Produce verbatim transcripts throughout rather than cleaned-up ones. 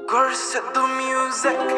Gursed music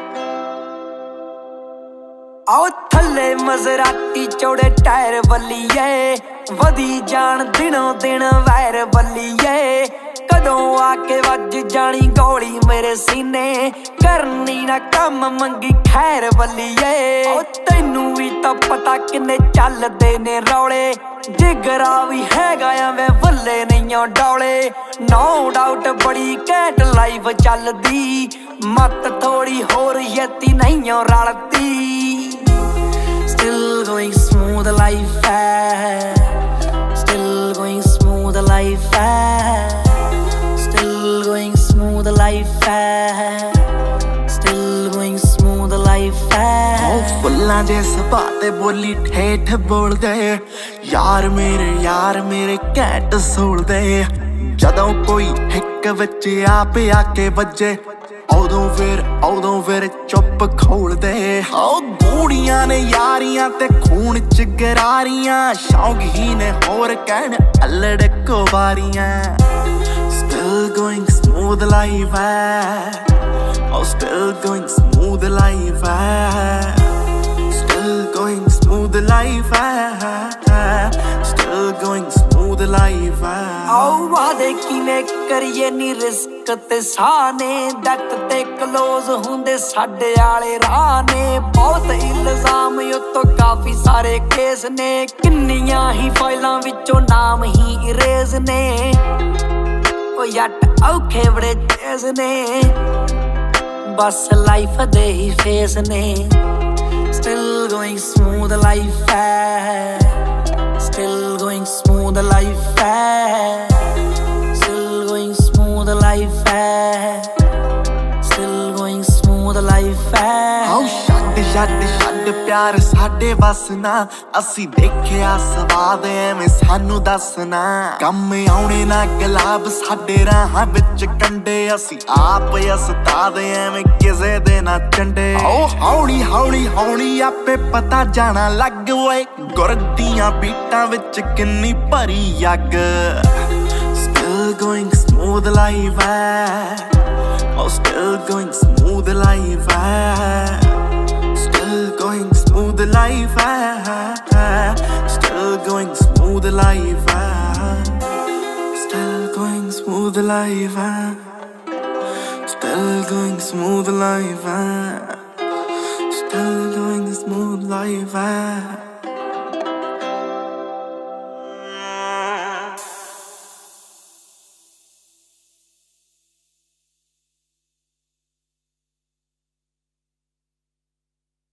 आओ थले मजराती चौड़े टायर बल्लीए वधी जान दिनों दिन वैर बल्लीए कदों आके वज जानी गोली मेरे सीने करनी ना कम मंगी खैर बल्लीए ओ तैनू भी तो पता किन्ने चलदे ने रौले जिगरा भी हैगा आ वे वल्ले नहीं डौले नो डाउट बड़ी कैट लाइफ चलदी मत थोड़ी होर यती नहीं रलती Still going smooth life है Still going smooth life है Still going smooth life है Still going smooth life है ओ फुल्लां दे सपाते बोली ठेठ बोल दे यार मेरे यार मेरे कैट सोल दे जदों कोई हिक विच आप आके वजे उदों फिर उदों फिर चुप खोल दे ओ गूड़ियां ने यारियां ते खून च गरारियां शौक ही ने होर कहन अल्लड़ कुवारियां Still going smooth life है Oh still going smooth life है Still going smooth life है Still going smooth life है आओ वादे किने करिए नी रिस्क ते साने डट ते क्लोज हुंदे साडे आले राह ने बहुत इल्जाम उत्तों काफी सारे केस ने किन्नियां ही फाइलां विचों नाम ही इरेज ने ओ जट औखे बड़े तेज ने बस लाइफ दे ही फेस ने Still going smooth life है Still going smooth life है Still going smooth life है Still going smooth life है आओ छड्ड छड्ड छड्ड प्यार साडे बस ना असी देखिया सवाद एवें सानू दसना कम आउणे ना गुलाब साडे राहां विच कंडे असी आप अस्ताद एवें किसे दे ना चंडे आओ हौली हौली हौली आपे पता जाना लग ओए गुरदियां बीटां विच किन्नी भरी अग Still going smooth life है Oh still going smooth life है Still going smooth life है Still going smooth life है Still going smooth life है Still going smooth life है Still going smooth life है